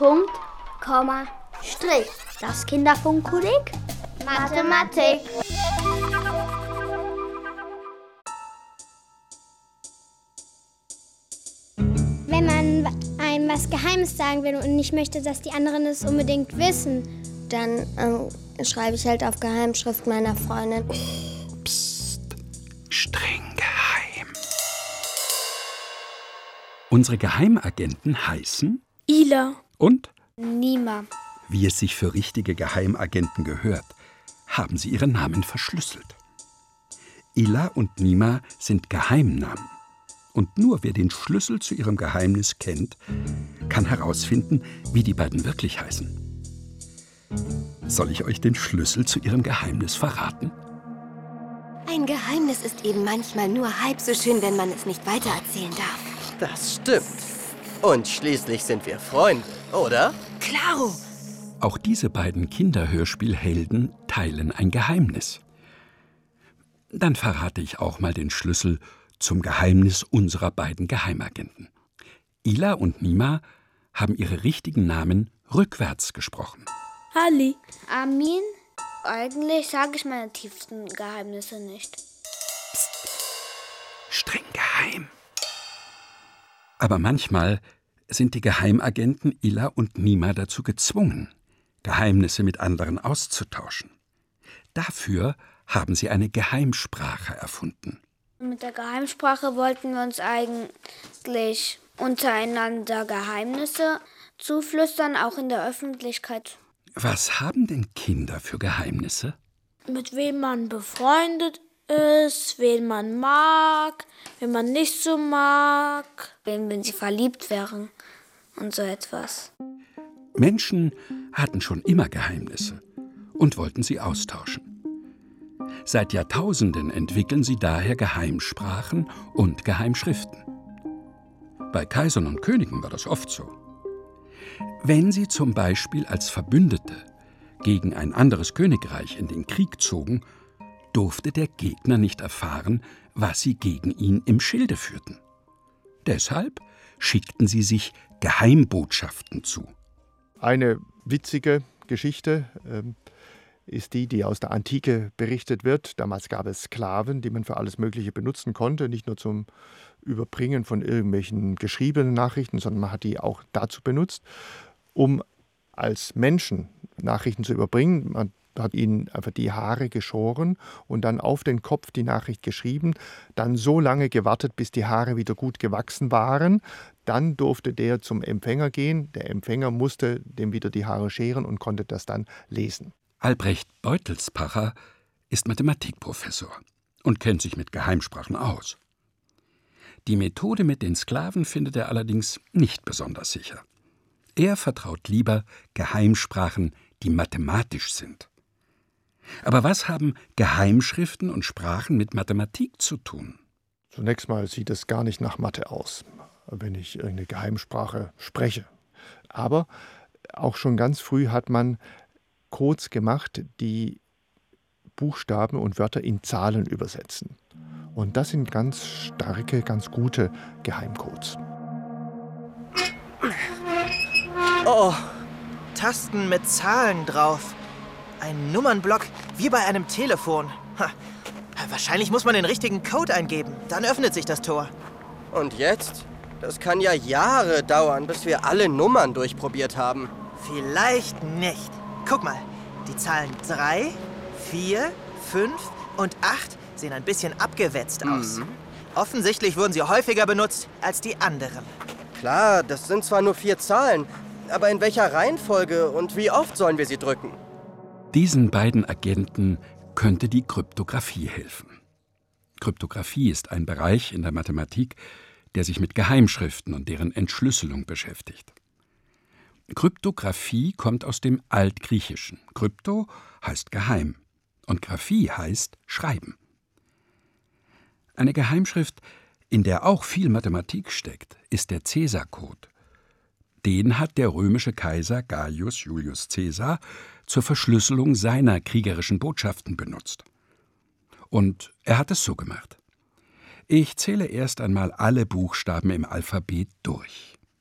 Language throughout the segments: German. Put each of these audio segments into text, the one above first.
Punkt, Komma, Strich. Das Kinderfunkkolleg Mathematik. Wenn man einem was Geheimes sagen will und nicht möchte, dass die anderen es unbedingt wissen, dann schreibe ich halt auf Geheimschrift meiner Freundin. Psst, streng geheim. Unsere Geheimagenten heißen Ila und Nima. wie es sich für richtige Geheimagenten gehört, haben sie ihre Namen verschlüsselt. Ila und Nima sind Geheimnamen. Und nur wer den Schlüssel zu ihrem Geheimnis kennt, kann herausfinden, wie die beiden wirklich heißen. Soll ich euch den Schlüssel zu ihrem Geheimnis verraten? Ein Geheimnis ist eben manchmal nur halb so schön, wenn man es nicht weitererzählen darf. Das stimmt. Und schließlich sind wir Freunde, oder? Klaro! Auch diese beiden Kinderhörspielhelden teilen ein Geheimnis. Dann verrate ich auch mal den Schlüssel zum Geheimnis unserer beiden Geheimagenten. Ila und Nima haben ihre richtigen Namen rückwärts gesprochen. Ali. Amin, eigentlich sage ich meine tiefsten Geheimnisse nicht. Streng geheim. Aber manchmal sind die Geheimagenten Ila und Nima dazu gezwungen, Geheimnisse mit anderen auszutauschen. Dafür haben sie eine Geheimsprache erfunden. Mit der Geheimsprache wollten wir uns eigentlich untereinander Geheimnisse zuflüstern, auch in der Öffentlichkeit. Was haben denn Kinder für Geheimnisse? Mit wem man befreundet ist, wen man mag, wen man nicht so mag. Wenn sie verliebt wären und so etwas. Menschen hatten schon immer Geheimnisse und wollten sie austauschen. Seit Jahrtausenden entwickeln sie daher Geheimsprachen und Geheimschriften. Bei Kaisern und Königen war das oft so. Wenn sie zum Beispiel als Verbündete gegen ein anderes Königreich in den Krieg zogen, durfte der Gegner nicht erfahren, was sie gegen ihn im Schilde führten. Deshalb schickten sie sich Geheimbotschaften zu. Eine witzige Geschichte ist die aus der Antike berichtet wird. Damals gab es Sklaven, die man für alles Mögliche benutzen konnte, nicht nur zum Überbringen von irgendwelchen geschriebenen Nachrichten, sondern man hat die auch dazu benutzt, um als Menschen Nachrichten zu überbringen. Man hat ihnen einfach die Haare geschoren und dann auf den Kopf die Nachricht geschrieben, dann so lange gewartet, bis die Haare wieder gut gewachsen waren. Dann durfte der zum Empfänger gehen. Der Empfänger musste dem wieder die Haare scheren und konnte das dann lesen. Albrecht Beutelspacher ist Mathematikprofessor und kennt sich mit Geheimsprachen aus. Die Methode mit den Sklaven findet er allerdings nicht besonders sicher. Er vertraut lieber Geheimsprachen, die mathematisch sind. Aber was haben Geheimschriften und Sprachen mit Mathematik zu tun? Zunächst mal sieht es gar nicht nach Mathe aus, wenn ich irgendeine Geheimsprache spreche. Aber auch schon ganz früh hat man Codes gemacht, die Buchstaben und Wörter in Zahlen übersetzen. Und das sind ganz starke, ganz gute Geheimcodes. Oh, Tasten mit Zahlen drauf. Ein Nummernblock wie bei einem Telefon. Wahrscheinlich muss man den richtigen Code eingeben. Dann öffnet sich das Tor. Und jetzt? Das kann ja Jahre dauern, bis wir alle Nummern durchprobiert haben. Vielleicht nicht. Guck mal, die Zahlen 3, 4, 5 und 8 sehen ein bisschen abgewetzt aus. Offensichtlich wurden sie häufiger benutzt als die anderen. Klar, das sind zwar nur 4 Zahlen, aber in welcher Reihenfolge und wie oft sollen wir sie drücken? Diesen beiden Agenten könnte die Kryptographie helfen. Kryptographie ist ein Bereich in der Mathematik, der sich mit Geheimschriften und deren Entschlüsselung beschäftigt. Kryptographie kommt aus dem Altgriechischen. Krypto heißt geheim und Graphie heißt schreiben. Eine Geheimschrift, in der auch viel Mathematik steckt, ist der Cäsar-Code. Den hat der römische Kaiser Gaius Julius Caesar zur Verschlüsselung seiner kriegerischen Botschaften benutzt. Und er hat es so gemacht. Ich zähle erst einmal alle Buchstaben im Alphabet durch.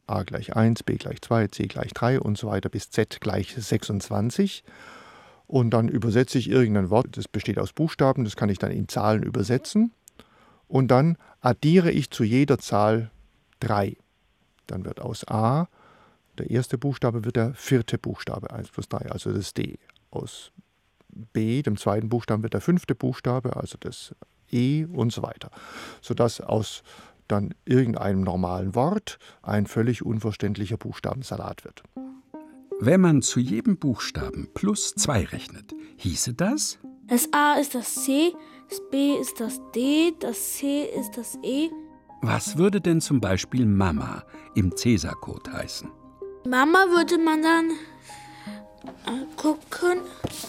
A gleich 1, B gleich 2, C gleich 3 und so weiter bis Z gleich 26. Und dann übersetze ich irgendein Wort, das besteht aus Buchstaben, das kann ich dann in Zahlen übersetzen. Und dann addiere ich zu jeder Zahl 3. Dann wird aus A, der erste Buchstabe, wird der vierte Buchstabe, 1 plus 3, also das D. Aus B, dem zweiten Buchstaben, wird der fünfte Buchstabe, also das E und so weiter. Sodass aus dann irgendeinem normalen Wort ein völlig unverständlicher Buchstabensalat wird. Wenn man zu jedem Buchstaben plus 2 rechnet, hieße das? Das A ist das C, das B ist das D, das C ist das E. Was würde denn zum Beispiel Mama im Cäsar-Code heißen? Mama würde man dann gucken,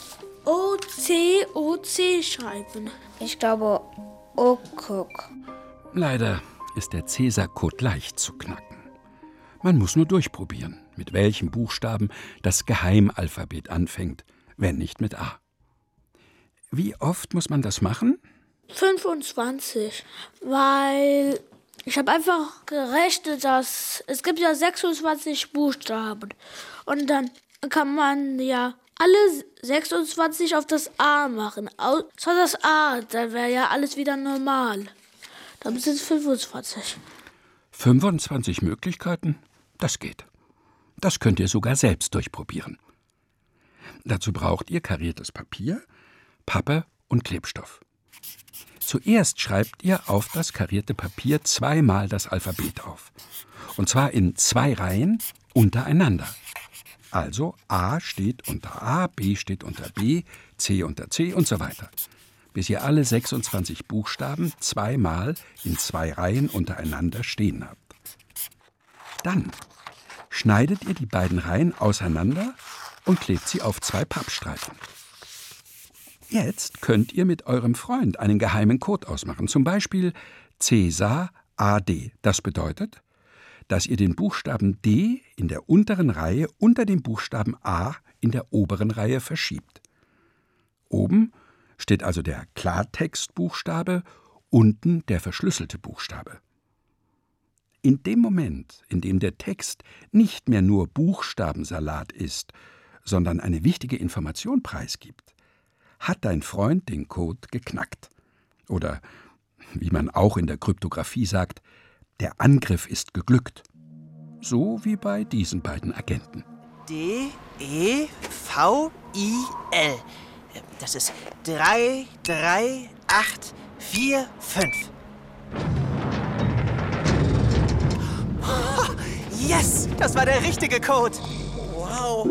OC schreiben. Ich glaube, Okuk. Leider ist der Cäsar-Code leicht zu knacken. Man muss nur durchprobieren, mit welchem Buchstaben das Geheimalphabet anfängt, wenn nicht mit A. Wie oft muss man das machen? 25, weil ich habe einfach gerechnet, dass es gibt ja 26 Buchstaben und dann kann man ja alle 26 auf das A machen, außer das A, dann wäre ja alles wieder normal. Dann sind es 25. 25 Möglichkeiten? Das geht. Das könnt ihr sogar selbst durchprobieren. Dazu braucht ihr kariertes Papier, Pappe und Klebstoff. Zuerst schreibt ihr auf das karierte Papier 2-mal das Alphabet auf. Und zwar in 2 Reihen untereinander. Also A steht unter A, B steht unter B, C unter C und so weiter. Bis ihr alle 26 Buchstaben 2-mal in 2 Reihen untereinander stehen habt. Dann schneidet ihr die beiden Reihen auseinander und klebt sie auf 2 Pappstreifen. Jetzt könnt ihr mit eurem Freund einen geheimen Code ausmachen, zum Beispiel Cäsar AD. Das bedeutet, dass ihr den Buchstaben D in der unteren Reihe unter dem Buchstaben A in der oberen Reihe verschiebt. Oben steht also der Klartextbuchstabe, unten der verschlüsselte Buchstabe. In dem Moment, in dem der Text nicht mehr nur Buchstabensalat ist, sondern eine wichtige Information preisgibt, hat dein Freund den Code geknackt. Oder, wie man auch in der Kryptographie sagt, der Angriff ist geglückt. So wie bei diesen beiden Agenten. D-E-V-I-L. Das ist 3, 3, 8, 4, 5. Oh, yes, das war der richtige Code. Wow.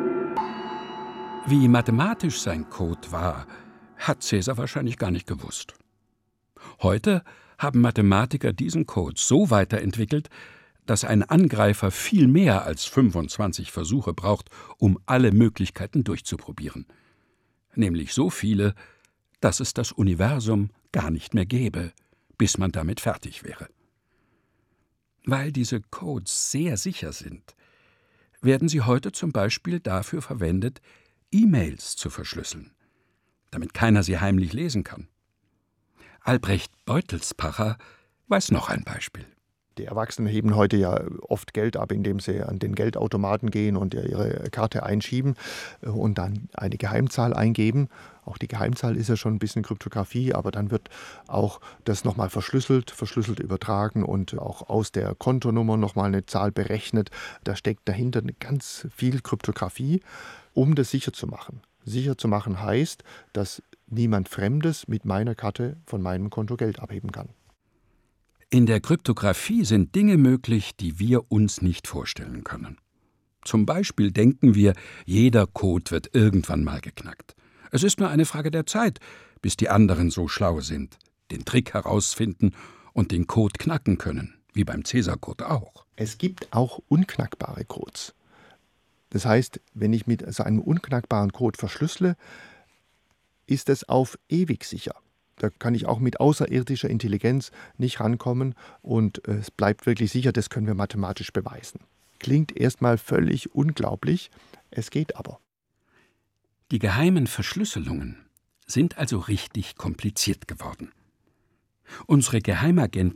Wie mathematisch sein Code war, hat Cäsar wahrscheinlich gar nicht gewusst. Heute haben Mathematiker diesen Code so weiterentwickelt, dass ein Angreifer viel mehr als 25 Versuche braucht, um alle Möglichkeiten durchzuprobieren. Nämlich so viele, dass es das Universum gar nicht mehr gäbe, bis man damit fertig wäre. Weil diese Codes sehr sicher sind, werden sie heute zum Beispiel dafür verwendet, E-Mails zu verschlüsseln, damit keiner sie heimlich lesen kann. Albrecht Beutelspacher weiß noch ein Beispiel. Die Erwachsenen heben heute ja oft Geld ab, indem sie an den Geldautomaten gehen und ihre Karte einschieben und dann eine Geheimzahl eingeben. Auch die Geheimzahl ist ja schon ein bisschen Kryptographie, aber dann wird auch das nochmal verschlüsselt übertragen und auch aus der Kontonummer nochmal eine Zahl berechnet. Da steckt dahinter ganz viel Kryptographie, um das sicher zu machen. Sicher zu machen heißt, dass niemand Fremdes mit meiner Karte von meinem Konto Geld abheben kann. In der Kryptographie sind Dinge möglich, die wir uns nicht vorstellen können. Zum Beispiel denken wir, jeder Code wird irgendwann mal geknackt. Es ist nur eine Frage der Zeit, bis die anderen so schlau sind, den Trick herausfinden und den Code knacken können, wie beim Cäsar-Code auch. Es gibt auch unknackbare Codes. Das heißt, wenn ich mit so einem unknackbaren Code verschlüssele, ist es auf ewig sicher. Da kann ich auch mit außerirdischer Intelligenz nicht rankommen und es bleibt wirklich sicher, das können wir mathematisch beweisen. Klingt erstmal völlig unglaublich, es geht aber. Die geheimen Verschlüsselungen sind also richtig kompliziert geworden. Unsere Geheimagenten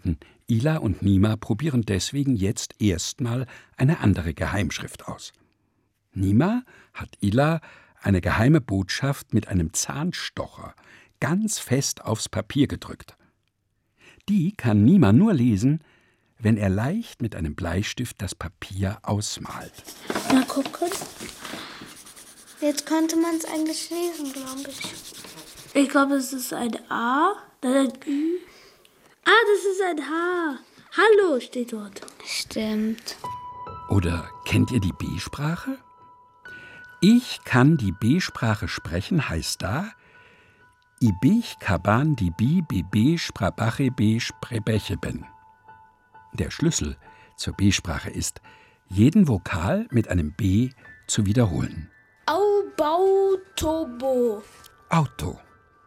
Ila und Nima probieren deswegen jetzt erstmal eine andere Geheimschrift aus. Nima hat Ila eine geheime Botschaft mit einem Zahnstocher ganz fest aufs Papier gedrückt. Die kann Nima nur lesen, wenn er leicht mit einem Bleistift das Papier ausmalt. Mal gucken. Jetzt könnte man es eigentlich lesen, glaube ich. Ich glaube, es ist ein A, dann ein Ü. Ah, das ist ein H. Hallo steht dort. Stimmt. Oder kennt ihr die B-Sprache? Ich kann die B-Sprache sprechen, heißt da Ibich kaban die bi bebe sprabache be sprebeche ben. Der Schlüssel zur B-Sprache ist, jeden Vokal mit einem B zu wiederholen. Aubautobo. Auto,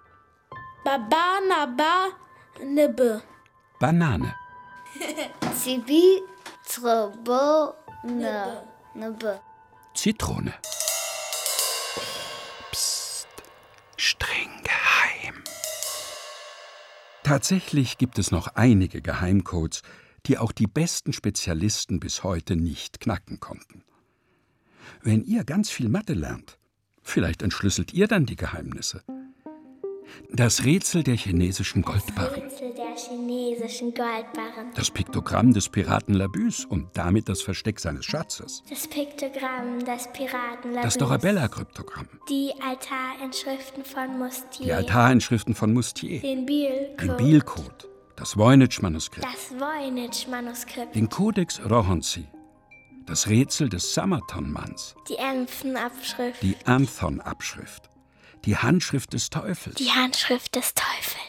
Babanaba nibbe. Banane, Zibi, Trobo, Nebe. Zitrone. Psst, streng geheim. Tatsächlich gibt es noch einige Geheimcodes, die auch die besten Spezialisten bis heute nicht knacken konnten. Wenn ihr ganz viel Mathe lernt, vielleicht entschlüsselt ihr dann die Geheimnisse. Das Rätsel der chinesischen Goldbarren. Das Piktogramm des Piraten Labus und damit das Versteck seines Schatzes. Das Piktogramm des Piraten Labus. Das Dorabella-Kryptogramm. Die Altarinschriften von Mustier. Die Altarinschriften von Mustier. Den Biel-Code. Den Biel-Code. Das Voynich-Manuskript. Das Voynich-Manuskript. Den Codex Rohonzi. Das Rätsel des Samaton-Manns. Die Anthon-Abschrift. Die Anthon-Abschrift. Die Handschrift des Teufels. Die Handschrift des Teufels.